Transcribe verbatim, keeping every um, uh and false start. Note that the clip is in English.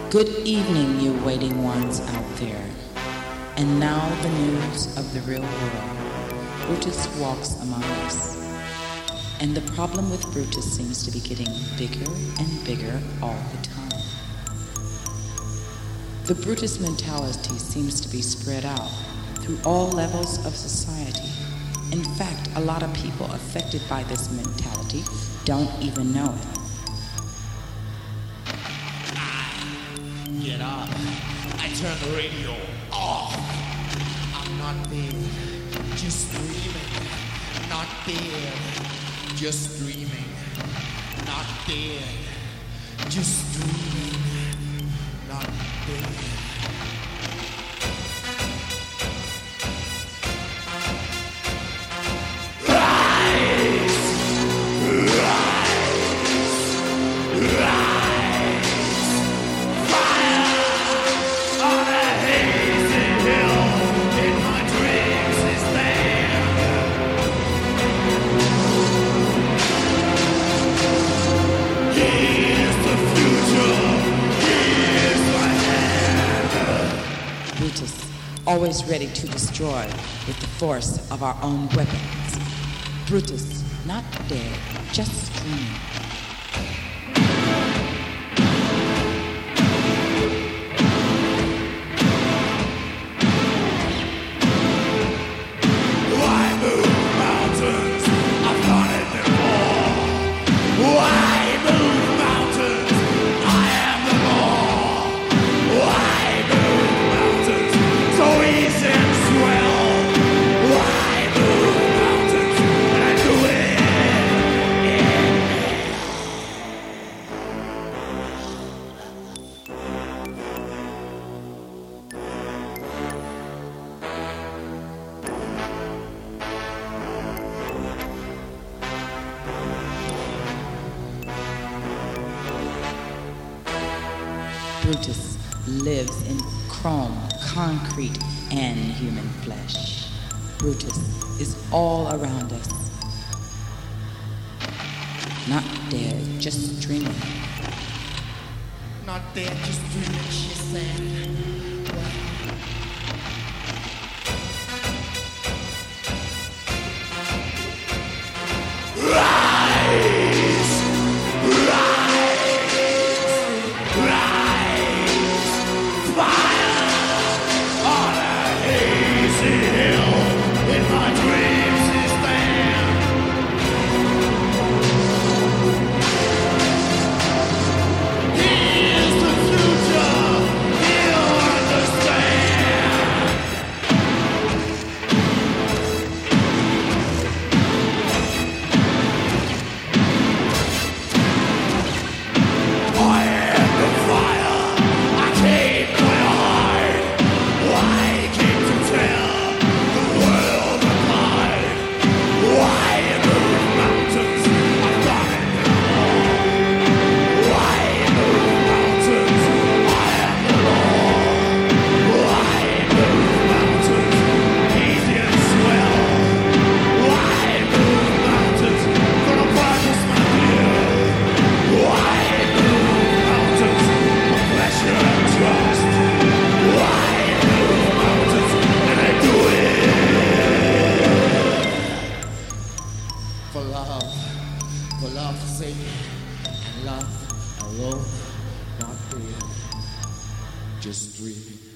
Good evening, you waiting ones out there. And now the news of the real world. Brutus walks among us. And the problem with Brutus seems to be getting bigger and bigger all the time. The Brutus mentality seems to be spread out through all levels of society. In fact, a lot of people affected by this mentality don't even know it. Get up. I turn the radio off. I'm not dead, just dreaming. Not dead, just dreaming. Not dead, just dreaming. Not dead. Always ready to destroy with the force of our own weapons. Brutus, not dead, just dreaming. Brutus lives in chrome, concrete, and human flesh. Brutus is all around us. Not dead, just dreaming. Not dead, just dreaming, she said. For love, for love's sake, and love alone, not dead, just dreaming.